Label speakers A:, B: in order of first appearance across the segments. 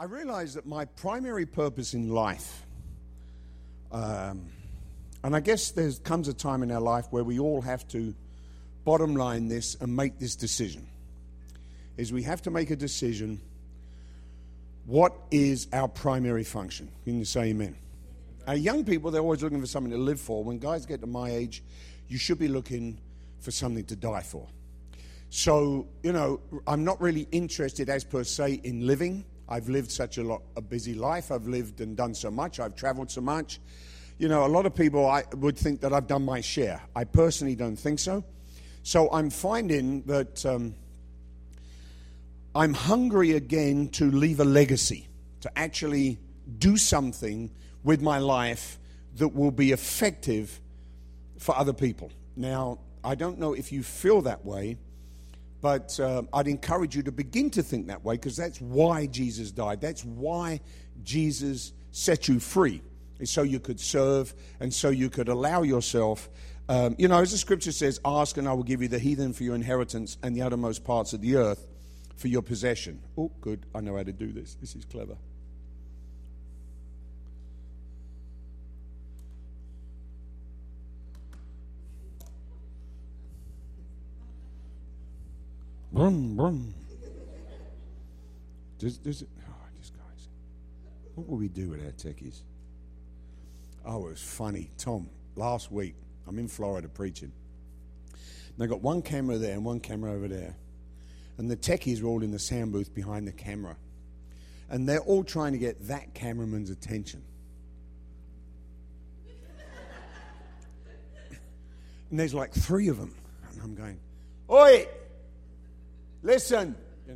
A: I realize that my primary purpose in life, and I guess there comes a time in our life where we all have to bottom line this and make this decision, is we have to make a decision. What is our primary function? Can you say amen? Young people, they're always looking for something to live for. When guys get to my age, you should be looking for something to die for. So, I'm not really interested as per se in living. I've lived such a busy life. I've lived and done so much. I've traveled so much. A lot of people would think that I've done my share. I personally don't think so. So I'm finding that I'm hungry again to leave a legacy, to actually do something with my life that will be effective for other people. Now, I don't know if you feel that way, but I'd encourage you to begin to think that way, because that's why Jesus died. That's why Jesus set you free, is so you could serve and so you could allow yourself, as the scripture says, ask and I will give you the heathen for your inheritance and the uttermost parts of the earth for your possession. Oh, good. I know how to do this. This is clever. Brum, brum. These guys. What will we do with our techies? Oh, it was funny. Tom, last week, I'm in Florida preaching. They got one camera there and one camera over there. And the techies were all in the sound booth behind the camera. And they're all trying to get that cameraman's attention. And there's like three of them. And I'm going, oi! Listen,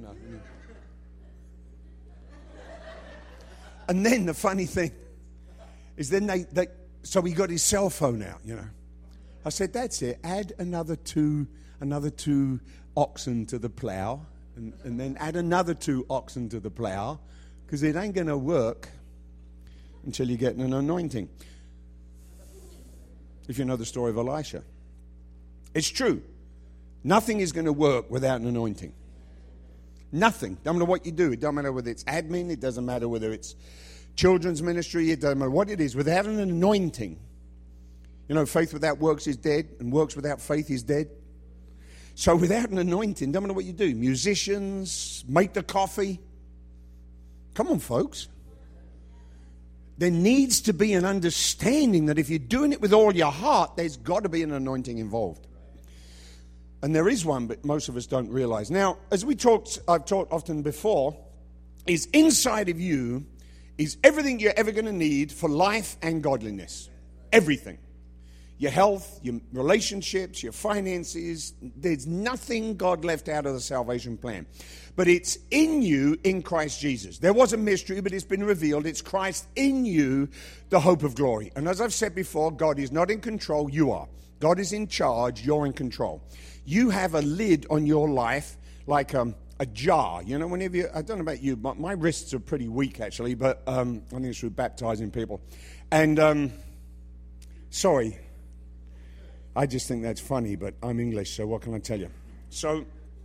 A: And then the funny thing is then so he got his cell phone out, I said, that's it. Add another two oxen to the plow, and then add another 2 oxen to the plow, because it ain't going to work until you get an anointing. If you know the story of Elisha. It's true. Nothing is going to work without an anointing. Nothing. Doesn't matter what you do. It doesn't matter whether it's admin. It doesn't matter whether it's children's ministry. It doesn't matter what it is. Without an anointing, faith without works is dead, and works without faith is dead. So without an anointing, doesn't matter what you do. Musicians, make the coffee. Come on, folks. There needs to be an understanding that if you're doing it with all your heart, there's got to be an anointing involved. And there is one, but most of us don't realize. Now, as I've talked often before, is inside of you is everything you're ever going to need for life and godliness. Everything. Your health, your relationships, your finances. There's nothing God left out of the salvation plan. But it's in you in Christ Jesus. There was a mystery, but it's been revealed. It's Christ in you, the hope of glory. And as I've said before, God is not in control, you are. God is in charge, you're in control. You have a lid on your life like a jar. Whenever I don't know about you, but my wrists are pretty weak actually, but I think it's through baptizing people. And, sorry, I just think that's funny, but I'm English, so what can I tell you? So,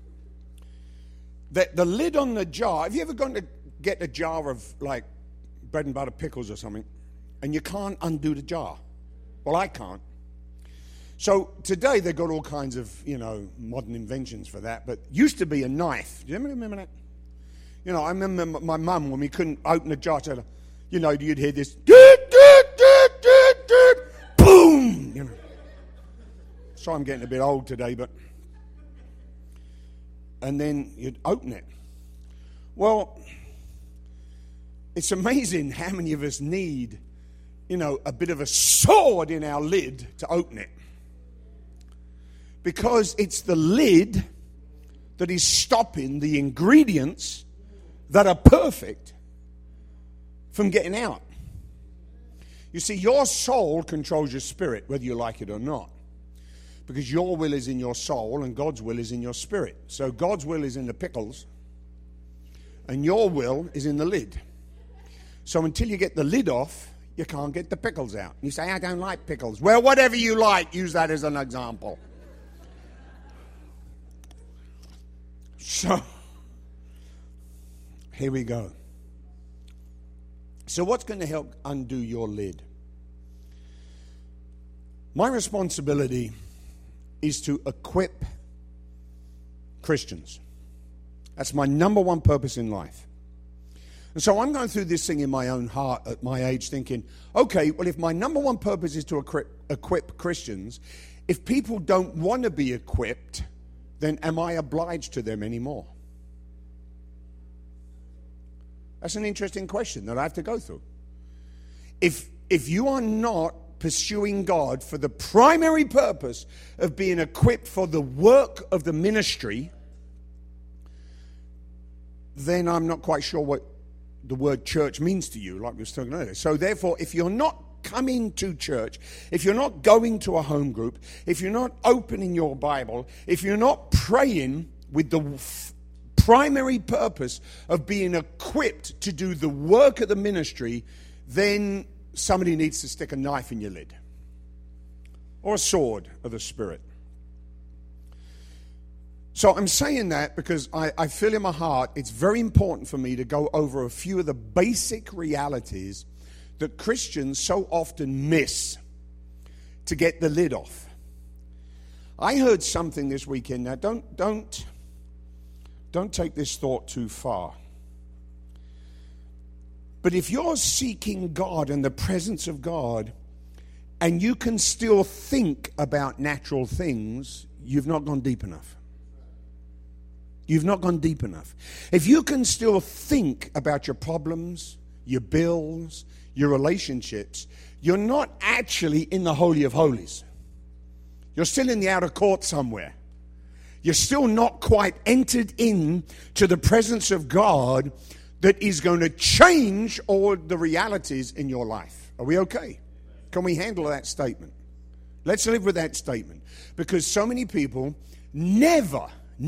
A: the lid on the jar, have you ever gone to get a jar of like bread and butter pickles or something, and you can't undo the jar? Well, I can't. So today they've got all kinds of, modern inventions for that. But used to be a knife. Do you remember that? I remember my mum, when we couldn't open a jar, said, you'd hear this, boom. So I'm getting a bit old today, but. And then you'd open it. Well, it's amazing how many of us need, a bit of a sword in our lid to open it. Because it's the lid that is stopping the ingredients that are perfect from getting out. You see, your soul controls your spirit, whether you like it or not. Because your will is in your soul and God's will is in your spirit. So God's will is in the pickles and your will is in the lid. So until you get the lid off, you can't get the pickles out. You say, I don't like pickles. Well, whatever you like, use that as an example. So, here we go. So what's going to help undo your lid? My responsibility is to equip Christians. That's my number one purpose in life. And so I'm going through this thing in my own heart at my age thinking, okay, well, if my number one purpose is to equip Christians, if people don't want to be equipped, then am I obliged to them anymore? That's an interesting question that I have to go through. If you are not pursuing God for the primary purpose of being equipped for the work of the ministry, then I'm not quite sure what the word church means to you, like we were talking earlier. So therefore, if you're not coming to church, if you're not going to a home group, if you're not opening your Bible, if you're not praying with the primary purpose of being equipped to do the work of the ministry, then somebody needs to stick a knife in your lid or a sword of the Spirit. So I'm saying that because I feel in my heart it's very important for me to go over a few of the basic realities that Christians so often miss to get the lid off. I heard something this weekend. Now don't take this thought too far. But if you're seeking God and the presence of God, and you can still think about natural things, you've not gone deep enough. You've not gone deep enough. If you can still think about your problems, your bills, your relationships, you're not actually in the Holy of Holies. You're still in the outer court somewhere. You're still not quite entered in to the presence of God that is going to change all the realities in your life. Are we okay? Can we handle that statement? Let's live with that statement. Because so many people never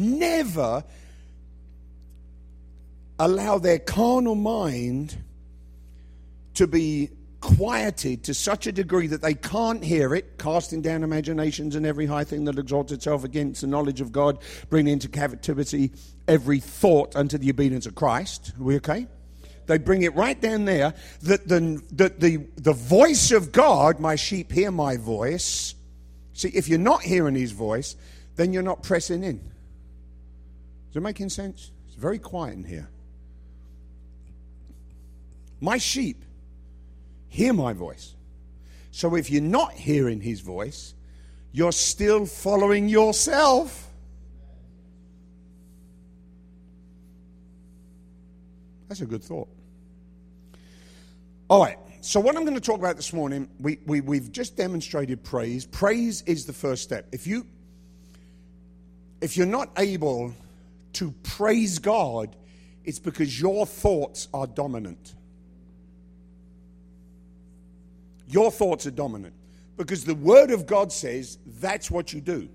A: allow their carnal mind to be quieted to such a degree that they can't hear it, casting down imaginations and every high thing that exalts itself against the knowledge of God, bringing into captivity every thought unto the obedience of Christ. Are we okay? They bring it right down there that the voice of God, my sheep hear my voice. See, if you're not hearing his voice, then you're not pressing in. Is it making sense? It's very quiet in here. My sheep hear my voice. So if you're not hearing his voice, you're still following yourself. That's a good thought. All right, so what I'm going to talk about this morning, we've just demonstrated praise. Praise is the first step. If you're not able to praise God, it's because your thoughts are dominant. Your thoughts are dominant. Because the Word of God says that's what you do.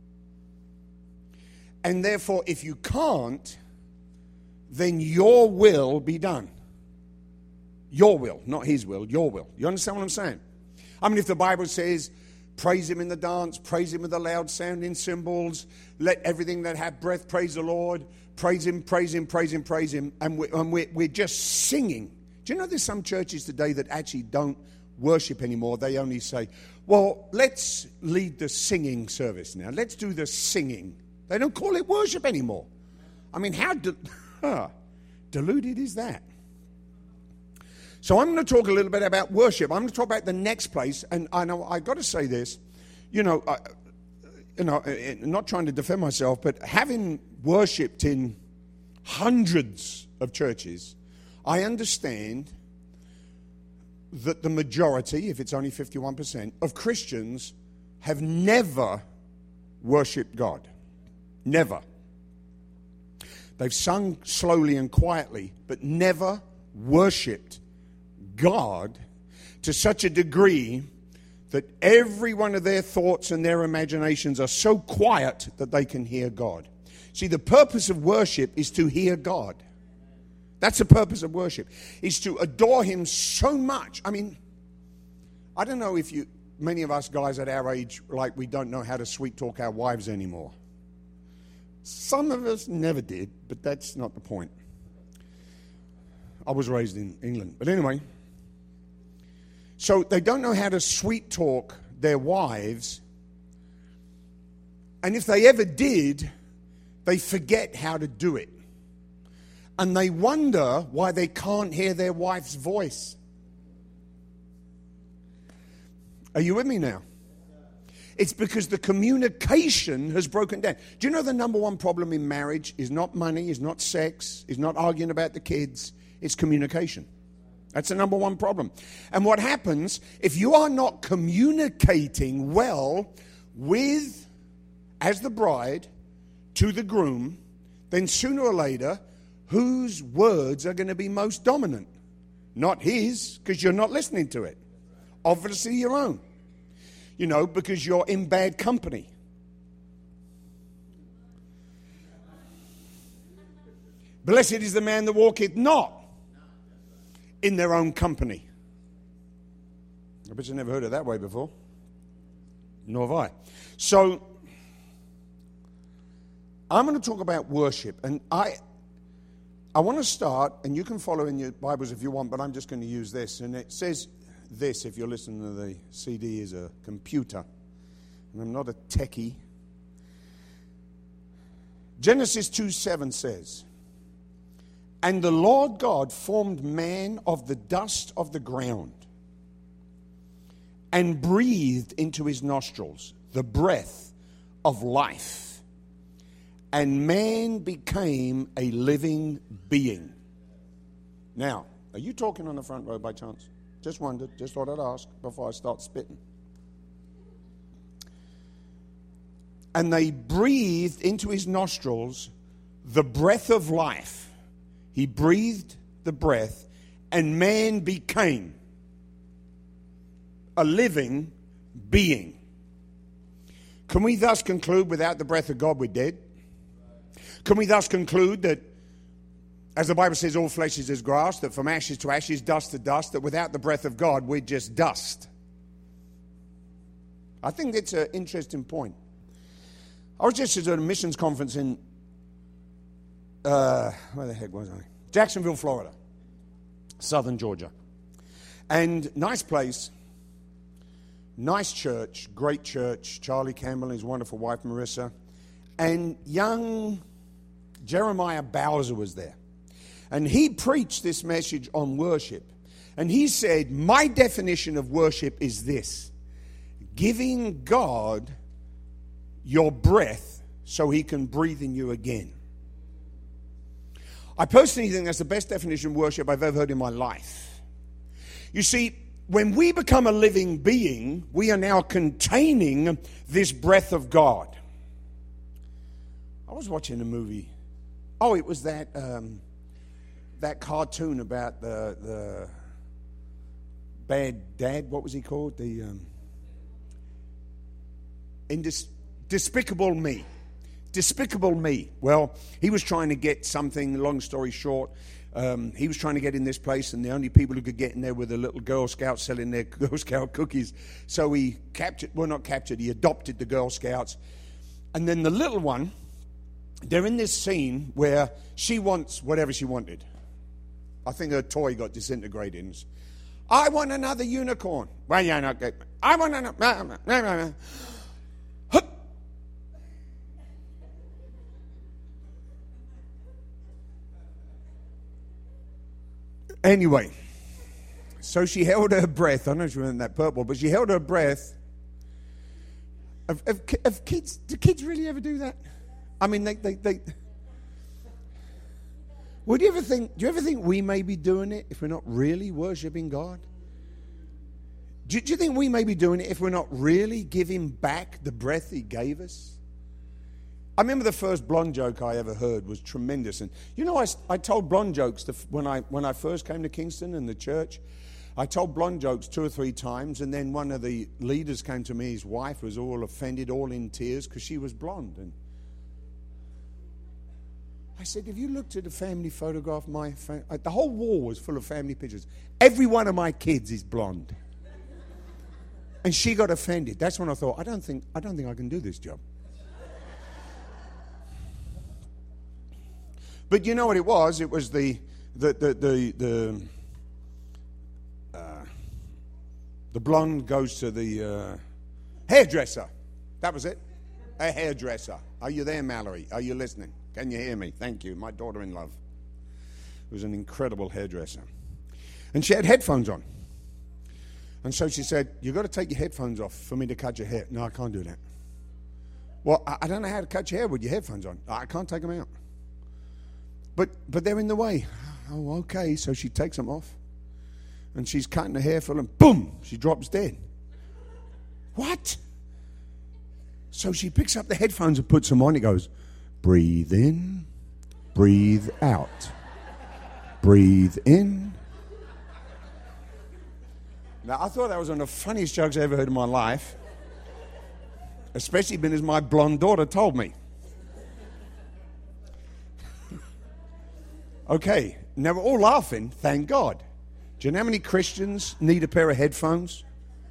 A: And therefore, if you can't, then your will be done. Your will, not his will, your will. You understand what I'm saying? I mean, if the Bible says, praise him in the dance, praise him with the loud sounding cymbals, let everything that have breath praise the Lord, praise him, praise him, praise him, praise him, and we're just singing. Do you know there's some churches today that actually don't worship anymore? They only say, well, let's lead the singing service now. Let's do the singing. They don't call it worship anymore. I mean, how deluded is that? So I'm going to talk a little bit about worship. I'm going to talk about the next place, and I know I've got to say this, not trying to defend myself, but having worshipped in hundreds of churches, I understand that the majority, if it's only 51%, of Christians have never worshipped God. Never. They've sung slowly and quietly, but never worshipped God to such a degree that every one of their thoughts and their imaginations are so quiet that they can hear God. See, the purpose of worship is to hear God. That's the purpose of worship, is to adore him so much. I mean, I don't know if many of us guys at our age, like we don't know how to sweet talk our wives anymore. Some of us never did, but that's not the point. I was raised in England. But anyway, So they don't know how to sweet talk their wives. And if they ever did, they forget how to do it. And they wonder why they can't hear their wife's voice. Are you with me now? It's because the communication has broken down. Do you know the number one problem in marriage is not money, is not sex, is not arguing about the kids, it's communication. That's the number one problem. And what happens, if you are not communicating well with, as the bride, to the groom, then sooner or later, whose words are going to be most dominant? Not his, because you're not listening to it. Obviously your own. You know, because you're in bad company. Blessed is the man that walketh not in their own company. I bet you never heard it that way before. Nor have I. So, I'm going to talk about worship. And I want to start, and you can follow in your Bibles if you want, but I'm just going to use this. And it says this, if you're listening to the CD, is a computer. And I'm not a techie. Genesis 2:7 says, "And the Lord God formed man of the dust of the ground and breathed into his nostrils the breath of life. And man became a living being." Now, are you talking on the front row by chance? Just wondered, just thought I'd ask before I start spitting. And they breathed into his nostrils the breath of life. He breathed the breath, and man became a living being. Can we thus conclude without the breath of God we're dead? Can we thus conclude that, as the Bible says, all flesh is as grass, that from ashes to ashes, dust to dust, that without the breath of God we're just dust? I think that's an interesting point. I was just at a missions conference in, where the heck was I? Jacksonville, Florida, southern Georgia. And nice place, nice church, great church. Charlie Campbell and his wonderful wife, Marissa. And young Jeremiah Bowser was there. And he preached this message on worship. And he said, my definition of worship is this: giving God your breath so he can breathe in you again. I personally think that's the best definition of worship I've ever heard in my life. You see, when we become a living being, we are now containing this breath of God. I was watching a movie. Oh, it was that cartoon about the bad dad. What was he called? Despicable Me. Despicable Me. Well, he was trying to get something, long story short. He was trying to get in this place, and the only people who could get in there were the little Girl Scouts selling their Girl Scout cookies. So he he adopted the Girl Scouts. And then the little one, they're in this scene where she wants whatever she wanted. I think her toy got disintegrated. I want another unicorn. Well, yeah, no, okay. I want another. Anyway, so she held her breath. I know she wasn't that purple, but she held her breath. Of kids, do kids really ever do that? I mean, they would you ever think? Do you ever think we may be doing it if we're not really worshiping God? Do you think we may be doing it if we're not really giving back the breath He gave us? I remember the first blonde joke I ever heard was tremendous. And you know, I told blonde jokes when I first came to Kingston and the church. I told blonde jokes 2 or 3 times, and then one of the leaders came to me. His wife was all offended, all in tears, because she was blonde. And I said, have you looked at a family photograph? The whole wall was full of family pictures. Every one of my kids is blonde. And she got offended. That's when I thought, I don't think I can do this job. But you know what it was? It was the The blonde goes to the hairdresser. That was it. A hairdresser. Are you there, Mallory? Are you listening? Can you hear me? Thank you. My daughter-in-law. It was an incredible hairdresser. And she had headphones on. And so she said, you've got to take your headphones off for me to cut your hair. No, I can't do that. Well, I don't know how to cut your hair with your headphones on. I can't take them out. But they're in the way. Oh, okay. So she takes them off. And she's cutting the hair for them. Boom! She drops dead. What? So she picks up the headphones and puts them on. It goes, breathe in, breathe out. Breathe in. Now, I thought that was one of the funniest jokes I ever heard in my life. Especially because my blonde daughter told me. Okay, now we're all laughing, thank God. Do you know how many Christians need a pair of headphones?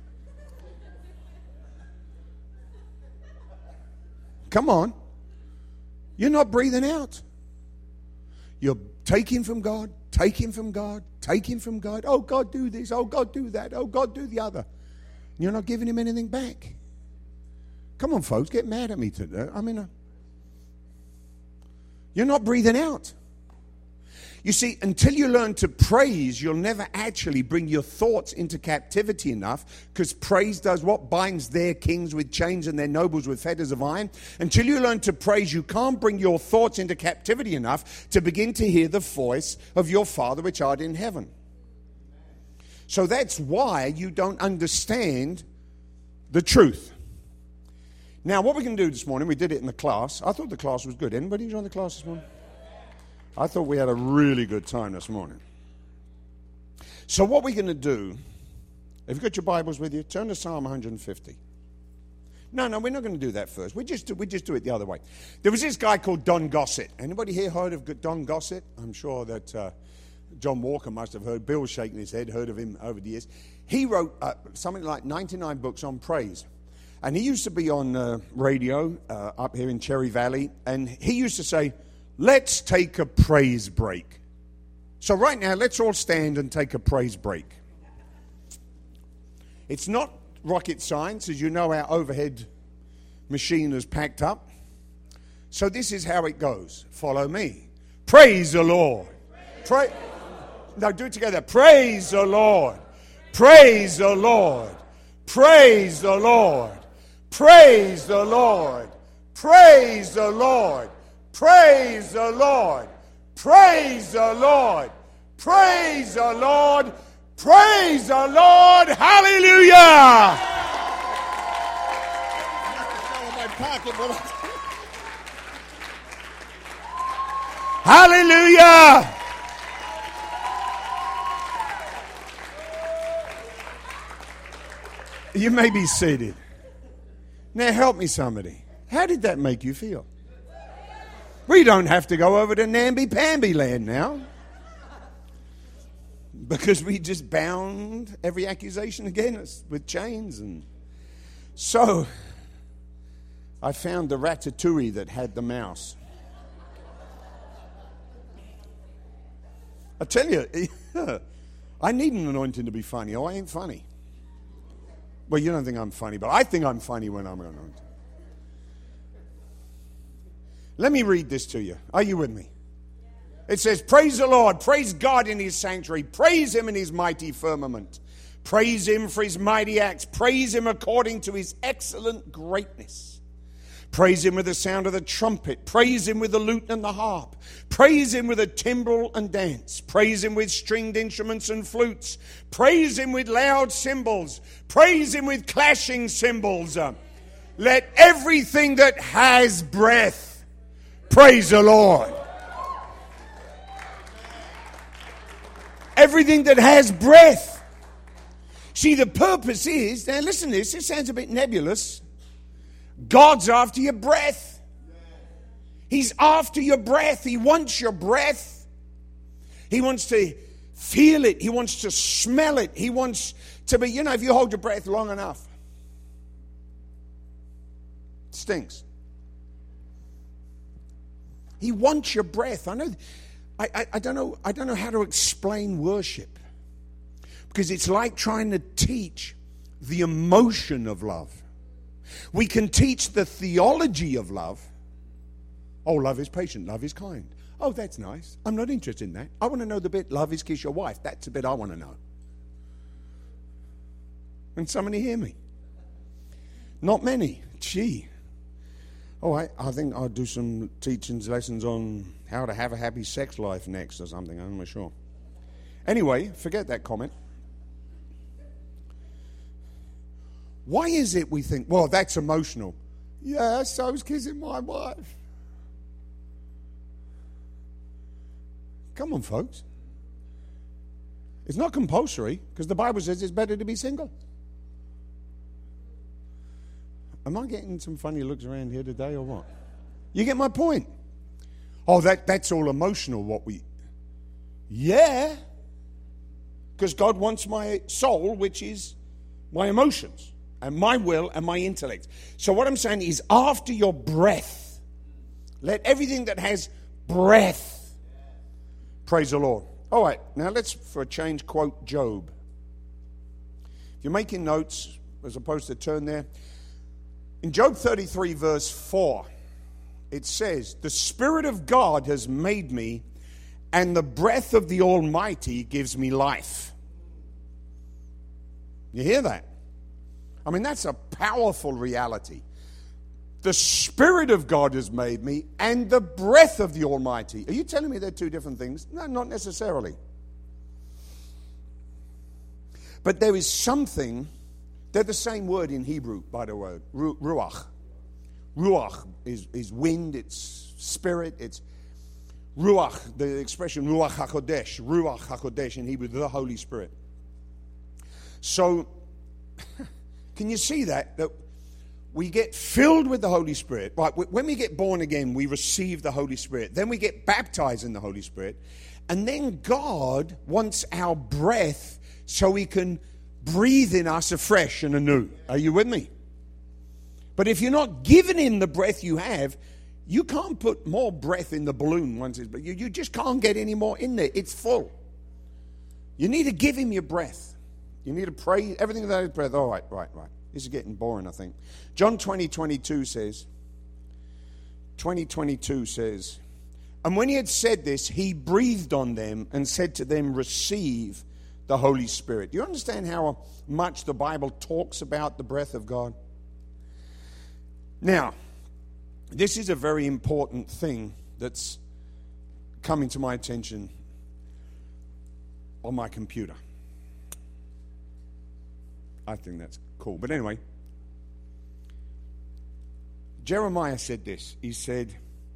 A: Come on. You're not breathing out. You're taking from God, taking from God, taking from God. Oh, God, do this. Oh, God, do that. Oh, God, do the other. You're not giving him anything back. Come on, folks, get mad at me today. You're not breathing out. You see, until you learn to praise, you'll never actually bring your thoughts into captivity enough, because praise does what? Binds their kings with chains and their nobles with fetters of iron. Until you learn to praise, you can't bring your thoughts into captivity enough to begin to hear the voice of your Father which art in heaven. So that's why you don't understand the truth. Now, what we're going to do this morning, we did it in the class. I thought the class was good. Anybody enjoy the class this morning? I thought we had a really good time this morning. So what we're going to do, if you've got your Bibles with you, turn to Psalm 150. No, we're not going to do that first. We just do it the other way. There was this guy called Don Gossett. Anybody here heard of Don Gossett? I'm sure that John Walker must have heard. Bill's shaking his head, heard of him over the years. He wrote something like 99 books on praise. And he used to be on radio up here in Cherry Valley. And he used to say, let's take a praise break. So right now, let's all stand and take a praise break. It's not rocket science. As you know, our overhead machine is packed up. So this is how it goes. Follow me. Praise the Lord. Now do it together. Praise the Lord. Praise the Lord. Praise the Lord. Praise the Lord. Praise the Lord. Praise the Lord. Praise the Lord. Praise the Lord. Praise the Lord. Hallelujah. Hallelujah. You may be seated. Now help me, somebody. How did that make you feel? We don't have to go over to namby-pamby land now, because we just bound every accusation against us with chains. And so I found the ratatouille that had the mouse. I tell you, I need an anointing to be funny. Oh, I ain't funny. Well, you don't think I'm funny, but I think I'm funny when I'm anointed. Let me read this to you. Are you with me? It says, praise the Lord, praise God in his sanctuary, praise him in his mighty firmament, praise him for his mighty acts, praise him according to his excellent greatness, praise him with the sound of the trumpet, praise him with the lute and the harp, praise him with a timbrel and dance, praise him with stringed instruments and flutes, praise him with loud cymbals, praise him with clashing cymbals. Let everything that has breath praise the Lord. Everything that has breath. See, the purpose is, now listen to this, it sounds a bit nebulous. God's after your breath. He's after your breath. He wants your breath. He wants to feel it. He wants to smell it. He wants to be, if you hold your breath long enough, it stinks. He wants your breath. I know. I don't know how to explain worship, because it's like trying to teach the emotion of love. We can teach the theology of love. Oh, love is patient, love is kind. Oh, that's nice. I'm not interested in that. I want to know the bit, love is kiss your wife. That's the bit I want to know. Can somebody hear me? Not many. Gee. Oh, I think I'll do some teachings, lessons on how to have a happy sex life next or something. I'm not sure. Anyway, forget that comment. Why is it we think, well, that's emotional? Yeah, so's kissing my wife. Come on, folks. It's not compulsory, because the Bible says it's better to be single. Am I getting some funny looks around here today or what? You get my point? Oh, that's all emotional, what we... Yeah. Because God wants my soul, which is my emotions, and my will, and my intellect. So what I'm saying is, after your breath, let everything that has breath, praise the Lord. All right, now let's, for a change, quote Job. If you're making notes, as opposed to turn there, in Job 33, verse 4, it says, the Spirit of God has made me, and the breath of the Almighty gives me life. You hear that? I mean, that's a powerful reality. The Spirit of God has made me, and the breath of the Almighty. Are you telling me they're two different things? No, not necessarily. But there is something... They're the same word in Hebrew, by the way, ruach. Ruach is wind, it's spirit, it's ruach, the expression ruach hakodesh in Hebrew, the Holy Spirit. So, can you see that we get filled with the Holy Spirit? Right, when we get born again, we receive the Holy Spirit. Then we get baptized in the Holy Spirit. And then God wants our breath so He can breathe in us afresh and anew. Are you with me? But if you're not giving Him the breath you have, you can't put more breath in the balloon once it's... But you just can't get any more in there. It's full. You need to give Him your breath. You need to pray everything without His breath. All right. This is getting boring, I think. John 20:22 says, and when He had said this, He breathed on them and said to them, receive the Holy Spirit. Do you understand how much the Bible talks about the breath of God? Now, this is a very important thing that's coming to my attention on my computer. I think that's cool. But anyway, Jeremiah said this. He said,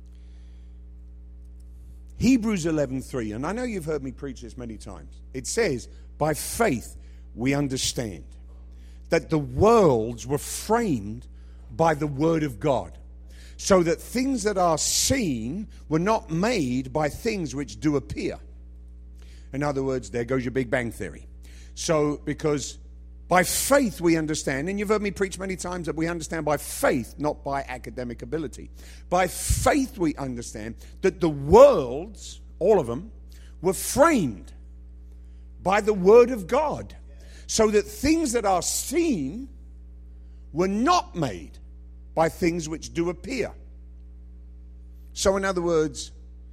A: Hebrews 11:3, and I know you've heard me preach this many times. It says, by faith we understand that the worlds were framed by the word of God, so that things that are seen were not made by things which do appear. In other words, there goes your Big Bang Theory. So, because by faith we understand, and you've heard me preach many times that we understand by faith, not by academic ability. By faith we understand that the worlds, all of them, were framed by the word of God, so that things that are seen were not made by things which do appear. So in other words,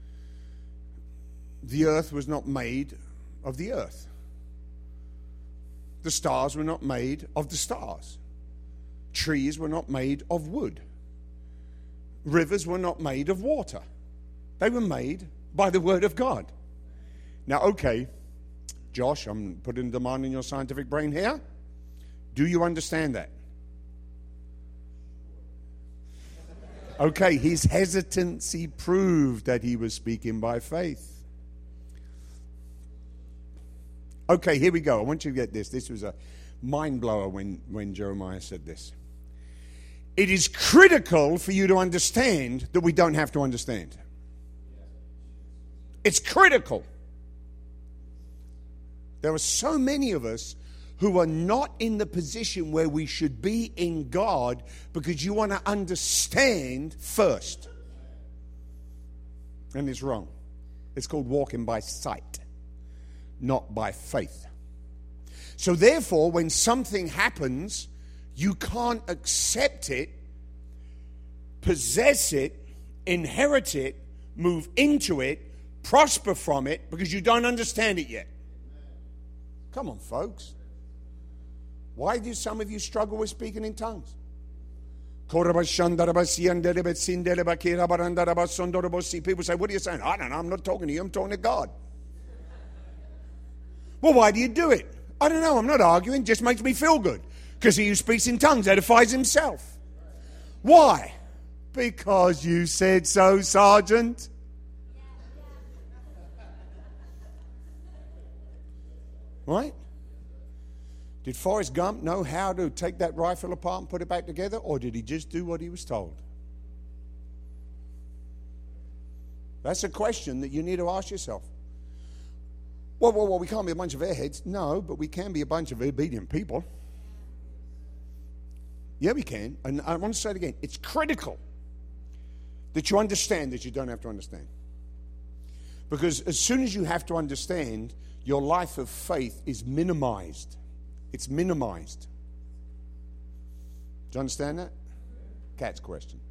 A: the earth was not made of the earth. The stars were not made of the stars. Trees were not made of wood. Rivers were not made of water. They were made by the word of God. Now, okay, Josh, I'm putting a demand in your scientific brain here. Do you understand that? Okay, his hesitancy proved that he was speaking by faith. Okay, here we go. I want you to get this. This was a mind blower when Jeremiah said this. It is critical for you to understand that we don't have to understand. It's critical. There are so many of us who are not in the position where we should be in God because you want to understand first. And it's wrong. It's called walking by sight, not by faith. So therefore, when something happens, you can't accept it, possess it, inherit it, move into it, prosper from it, because you don't understand it yet. Come on, folks. Why do some of you struggle with speaking in tongues? People say, what are you saying? I don't know, I'm not talking to you, I'm talking to God. Well, why do you do it? I don't know, I'm not arguing, it just makes me feel good. Because he who speaks in tongues edifies himself. Why? Because you said so, Sergeant. Right? Did Forrest Gump know how to take that rifle apart and put it back together? Or did he just do what he was told? That's a question that you need to ask yourself. Well, we can't be a bunch of airheads. No, but we can be a bunch of obedient people. Yeah, we can. And I want to say it again. It's critical that you understand that you don't have to understand. Because as soon as you have to understand, your life of faith is minimized. It's minimized. Do you understand that? Cat's question.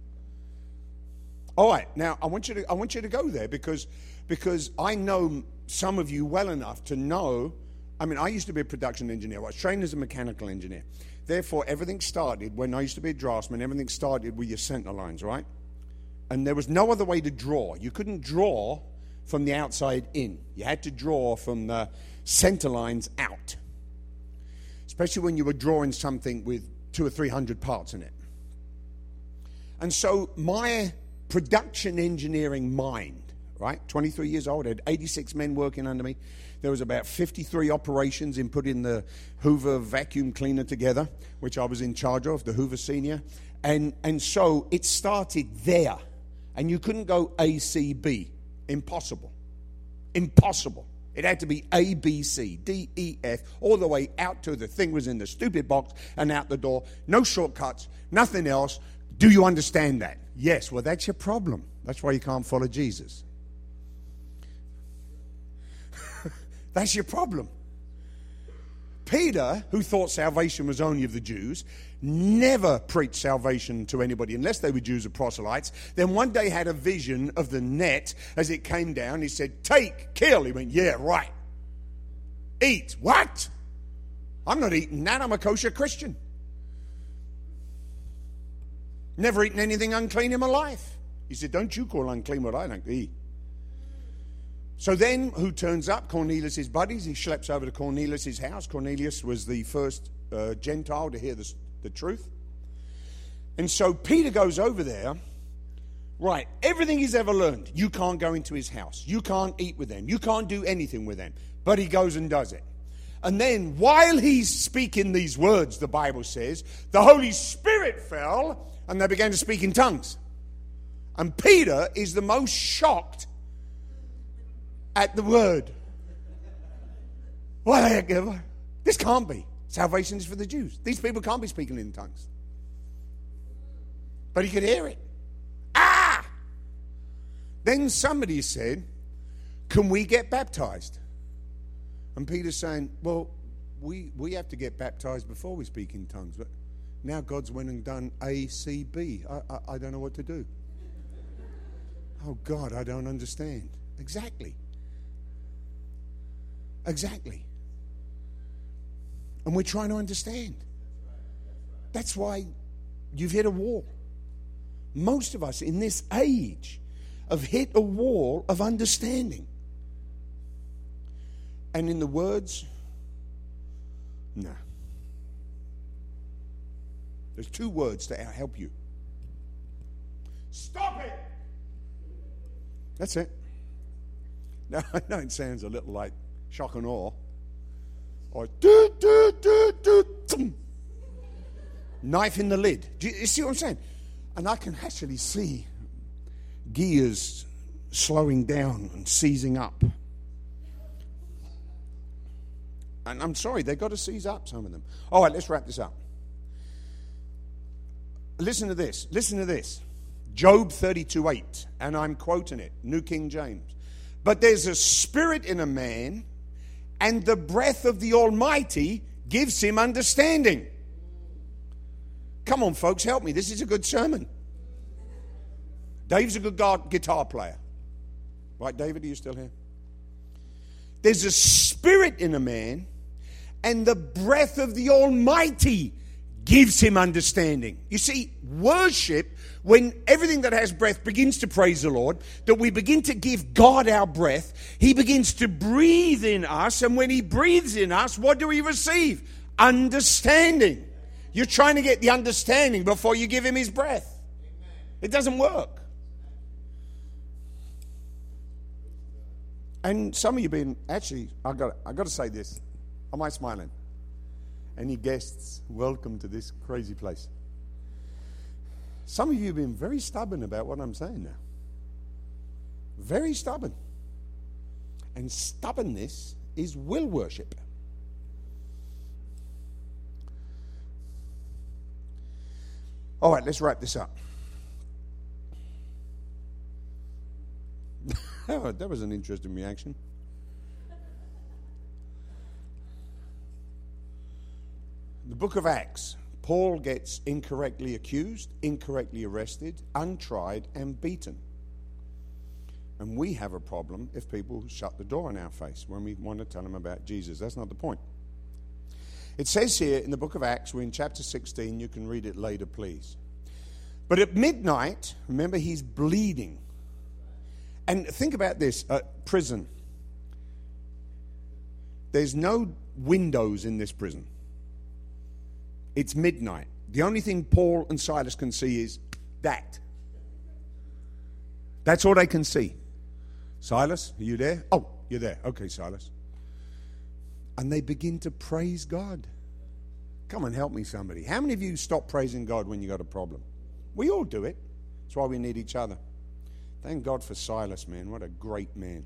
A: All right, now I want you to go there because I know some of you well enough to know. I mean, I used to be a production engineer. I was trained as a mechanical engineer. Therefore, everything started when I used to be a draftsman. Everything started with your center lines, right? And there was no other way to draw. You couldn't draw from the outside in. You had to draw from the center lines out. Especially when you were drawing something with 200 or 300 parts in it. And so my production engineering mind, right, 23 years old, I had 86 men working under me. There was about 53 operations in putting the Hoover vacuum cleaner together, which I was in charge of, the Hoover Senior. And so it started there. And you couldn't go A, C, B. Impossible. Impossible. It had to be A, B, C, D, E, F, all the way out to the thing was in the stupid box and out the door. No shortcuts, nothing else. Do you understand that? Yes. Well, that's your problem. That's why you can't follow Jesus. That's your problem. Peter, who thought salvation was only of the Jews, never preached salvation to anybody unless they were Jews or proselytes. Then one day had a vision of the net as it came down. He said, take, kill. He went, yeah, right. Eat. What? I'm not eating that. I'm a kosher Christian. Never eaten anything unclean in my life. He said, don't you call unclean what I don't eat. So then, who turns up? Cornelius' buddies. He schleps over to Cornelius' house. Cornelius was the first Gentile to hear the truth. And so Peter goes over there. Right, everything he's ever learned, you can't go into his house. You can't eat with them. You can't do anything with them. But he goes and does it. And then, while he's speaking these words, the Bible says, the Holy Spirit fell, and they began to speak in tongues. And Peter is the most shocked at the word. What the heck? This can't be. Salvation is for the Jews. These people can't be speaking in tongues. But he could hear it. Ah! Then somebody said, can we get baptized? And Peter's saying, well, we have to get baptized before we speak in tongues. But now God's went and done A, C, B. I don't know what to do. Oh, God, I don't understand. Exactly. Exactly. And we're trying to understand. That's why you've hit a wall. Most of us in this age have hit a wall of understanding. And in the words, no. There's two words to help you. Stop it! That's it. Now, I know it sounds a little like shock and awe. Or knife in the lid. Do you see what I'm saying? And I can actually see gears slowing down and seizing up. And I'm sorry, they've got to seize up, some of them. All right, let's wrap this up. Listen to this. Listen to this. Job 32:8, and I'm quoting it, New King James. But there's a spirit in a man, and the breath of the Almighty gives him understanding. Come on, folks, help me. This is a good sermon. Dave's a good guitar player. Right, David, are you still here? There's a spirit in a man, and the breath of the Almighty gives him understanding. You see, worship, when everything that has breath begins to praise the Lord, that we begin to give God our breath, he begins to breathe in us, and when he breathes in us, what do we receive? Understanding. You're trying to get the understanding before you give him his breath. It doesn't work. And some of you been, actually, I got to say this. Am I smiling? Any guests, welcome to this crazy place. Some of you have been very stubborn about what I'm saying now. Very stubborn. And stubbornness is will worship. All right, let's wrap this up. Oh, that was an interesting reaction. The book of Acts, Paul gets incorrectly accused, incorrectly arrested, untried, and beaten. And we have a problem if people shut the door in our face when we want to tell them about Jesus. That's not the point. It says here in the book of Acts, we're in chapter 16, you can read it later, please. But at midnight, remember, he's bleeding. And think about this, prison. There's no windows in this prison. It's midnight. The only thing Paul and Silas can see is that. That's all they can see. Silas, are you there? Oh, you're there. Okay, Silas. And they begin to praise God. Come on, help me, somebody. How many of you stop praising God when you got a problem? We all do it. That's why we need each other. Thank God for Silas, man. What a great man.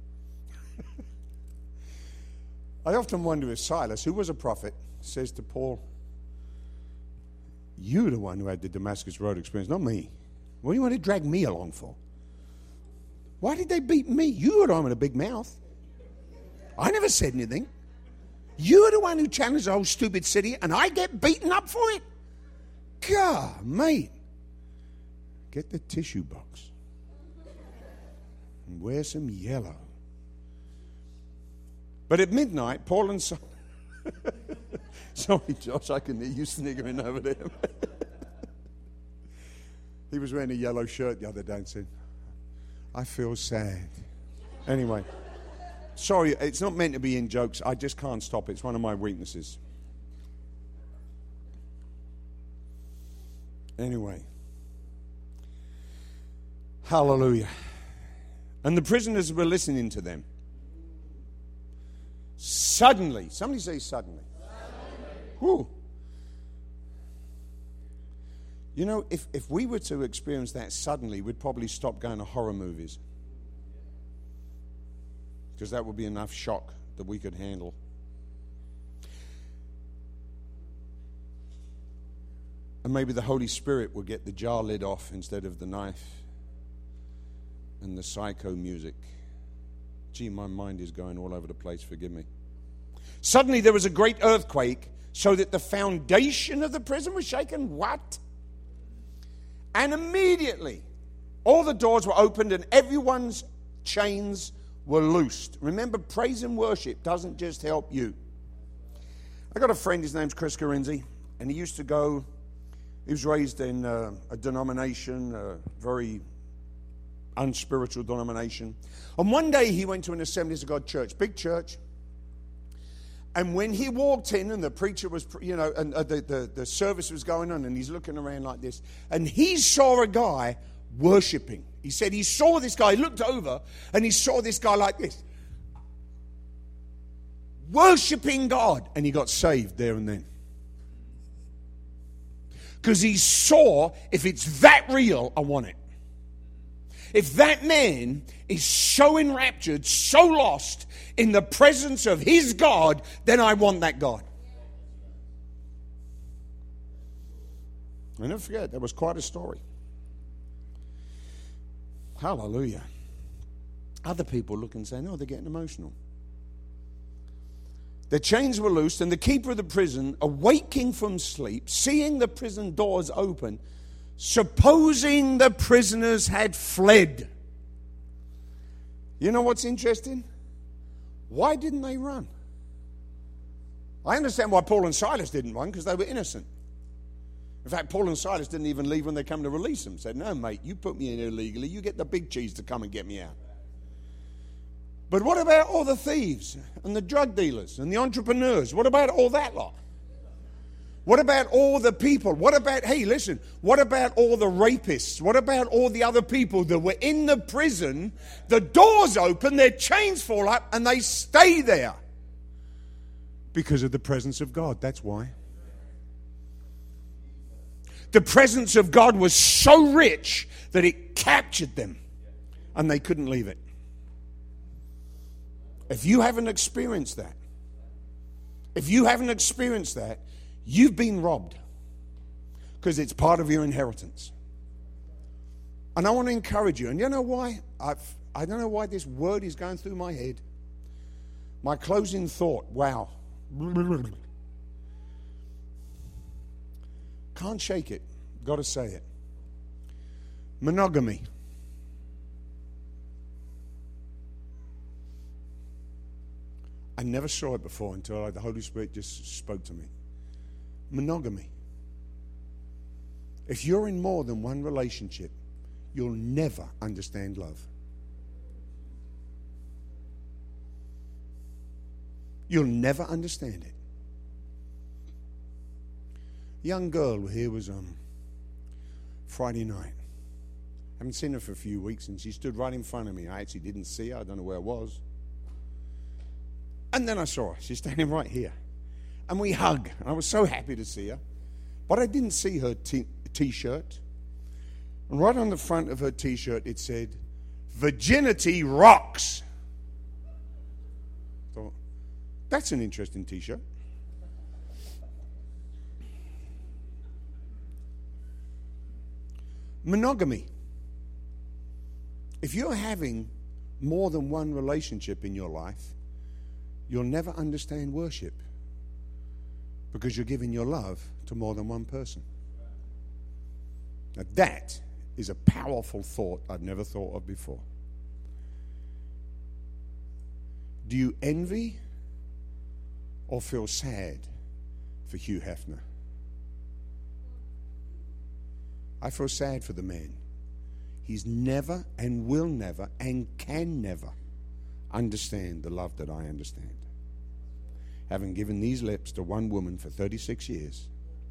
A: I often wonder if Silas, who was a prophet, says to Paul, you're the one who had the Damascus Road experience, not me. What do you want to drag me along for? Why did they beat me? You were the one with a big mouth. I never said anything. You're the one who challenged the whole stupid city, and I get beaten up for it? God, mate. Get the tissue box. And wear some yellow. But at midnight, Paul and Silas... Sorry, Josh, I can hear you sniggering over there. He was wearing a yellow shirt the other day and said, I feel sad. Anyway, sorry, it's not meant to be in jokes. I just can't stop it. It's one of my weaknesses. Anyway. Hallelujah. And the prisoners were listening to them. Suddenly. Somebody say suddenly. Whew. You know, if we were to experience that suddenly, we'd probably stop going to horror movies. Because that would be enough shock that we could handle. And maybe the Holy Spirit would get the jar lid off instead of the knife and the psycho music. Gee, my mind is going all over the place, forgive me. Suddenly there was a great earthquake, so that the foundation of the prison was shaken. What? And immediately all the doors were opened and everyone's chains were loosed. Remember, praise and worship doesn't just help you. I got a friend, his name's Chris Carinzi, and he used to go, he was raised in a denomination, a very unspiritual denomination. And one day he went to an Assemblies of God church, big church. And when he walked in and the preacher was, and the service was going on and he's looking around like this, and he saw a guy worshiping. He said he saw this guy, he looked over and he saw this guy like this, worshiping God, and he got saved there and then. Because he saw, if it's that real, I want it. If that man is so enraptured, so lost in the presence of his God, then I want that God. I never forget, that was quite a story. Hallelujah. Other people look and say, no, they're getting emotional. The chains were loosed, and the keeper of the prison, awaking from sleep, seeing the prison doors open, supposing the prisoners had fled. You know what's interesting? Why didn't they run? I understand why Paul and Silas didn't run, because they were innocent. In fact, Paul and Silas didn't even leave when they come to release them. Said, no, mate, you put me in illegally. You get the big cheese to come and get me out. But what about all the thieves and the drug dealers and the entrepreneurs? What about all that lot? What about all the people? What about, hey, listen, what about all the rapists? What about all the other people that were in the prison? The doors open, their chains fall up, and they stay there because of the presence of God. That's why. The presence of God was so rich that it captured them, and they couldn't leave it. If you haven't experienced that, you've been robbed, because it's part of your inheritance. And I want to encourage you. And you know why? I don't know why this word is going through my head. My closing thought, wow. Can't shake it. Got to say it. Monogamy. I never saw it before until the Holy Spirit just spoke to me. Monogamy. If you're in more than one relationship, you'll never understand love. You'll never understand it. A young girl here was Friday night. I haven't seen her for a few weeks, and she stood right in front of me. I actually didn't see her. I don't know where I was. And then I saw her. She's standing right here. And we hug. And I was so happy to see her. But I didn't see her T-shirt. And right on the front of her T-shirt, it said, "Virginity rocks." I thought, that's an interesting T-shirt. Monogamy. If you're having more than one relationship in your life, you'll never understand worship, because you're giving your love to more than one person. Now that is a powerful thought I've never thought of before. Do you envy or feel sad for Hugh Hefner? I feel sad for the man. He's never and will never and can never understand the love that I understand. Having given these lips to one woman for 36 years,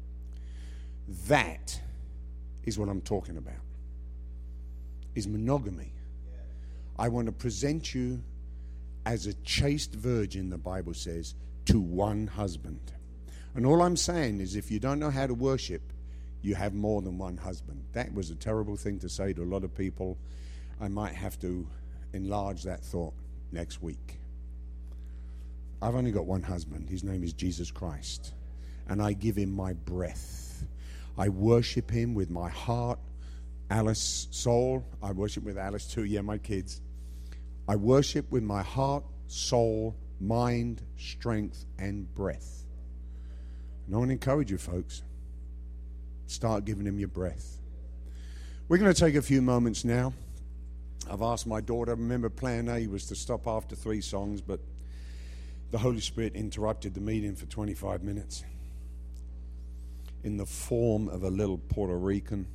A: that is what I'm talking about, is monogamy. I want to present you as a chaste virgin, the Bible says, to one husband. And all I'm saying is, if you don't know how to worship, you have more than one husband. That was a terrible thing to say to a lot of people. I might have to enlarge that thought next week. I've only got one husband. His name is Jesus Christ. And I give him my breath. I worship him with my heart, Alice, soul. I worship with Alice too. Yeah, my kids. I worship with my heart, soul, mind, strength, and breath. And I want to encourage you, folks. Start giving him your breath. We're going to take a few moments now. I've asked my daughter, remember plan A was to stop after 3 songs, but the Holy Spirit interrupted the meeting for 25 minutes in the form of a little Puerto Rican.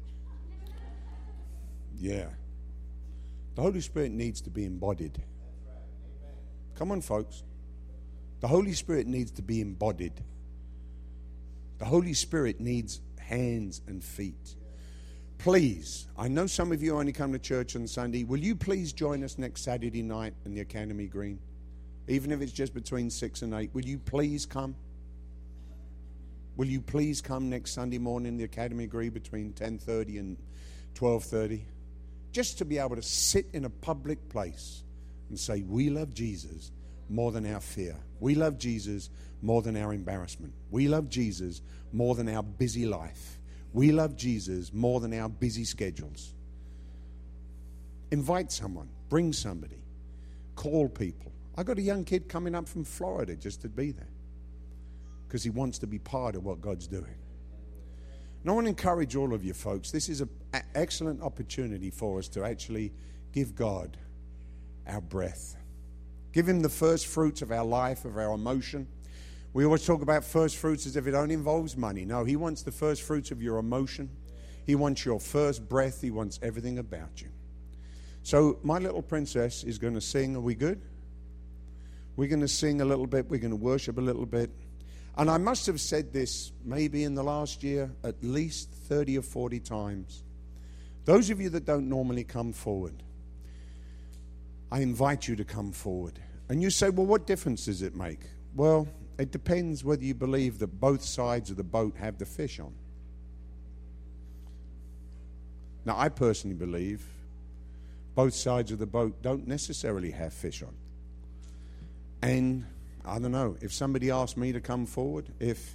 A: Yeah. The Holy Spirit needs to be embodied. Come on, folks. The Holy Spirit needs to be embodied. The Holy Spirit needs hands and feet. Please, I know some of you only come to church on Sunday. Will you please join us next Saturday night in the Academy Green? Even if it's just between 6 and 8. Will you please come? Will you please come next Sunday morning in the Academy Green between 10:30 and 12:30? Just to be able to sit in a public place and say, we love Jesus more than our fear. We love Jesus more than our embarrassment. We love Jesus more than our busy life. We love Jesus more than our busy schedules. Invite someone. Bring somebody. Call people. I got a young kid coming up from Florida just to be there because he wants to be part of what God's doing. And I want to encourage all of you folks. This is an excellent opportunity for us to actually give God our breath. Give him the first fruits of our life, of our emotion. We always talk about first fruits as if it only involves money. No, he wants the first fruits of your emotion. He wants your first breath. He wants everything about you. So my little princess is going to sing. Are we good? We're going to sing a little bit. We're going to worship a little bit. And I must have said this maybe in the last year at least 30 or 40 times. Those of you that don't normally come forward, I invite you to come forward. And you say, well, what difference does it make? Well, it depends whether you believe that both sides of the boat have the fish on. Now, I personally believe both sides of the boat don't necessarily have fish on. And I don't know, if somebody asked me to come forward, if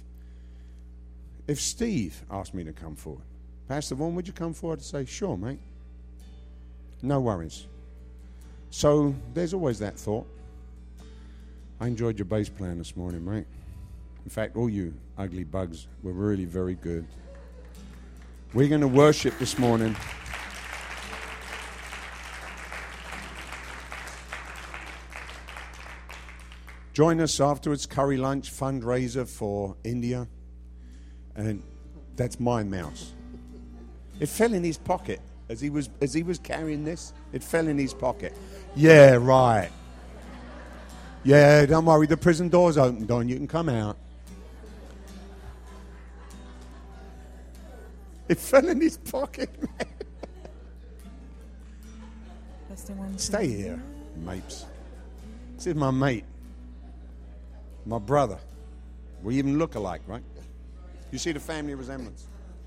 A: Steve asked me to come forward, Pastor Vaughan, would you come forward and say, sure, mate. No worries. So there's always that thought. I enjoyed your bass playing this morning, mate. In fact, all you ugly bugs were really very good. We're going to worship this morning. Join us afterwards, curry lunch, fundraiser for India. And that's my mouse. It fell in his pocket as he was carrying this. It fell in his pocket. Yeah, right. Yeah, don't worry, the prison door's open, Don. You can come out. It fell in his pocket, man. Stay here, mates. This is my mate. My brother. We even look alike, right? You see the family resemblance?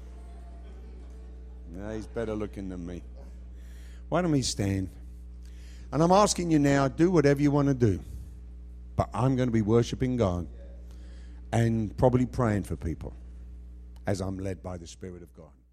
A: Yeah, he's better looking than me. Why don't we stand? And I'm asking you now, do whatever you want to do. But I'm going to be worshiping God and probably praying for people as I'm led by the Spirit of God.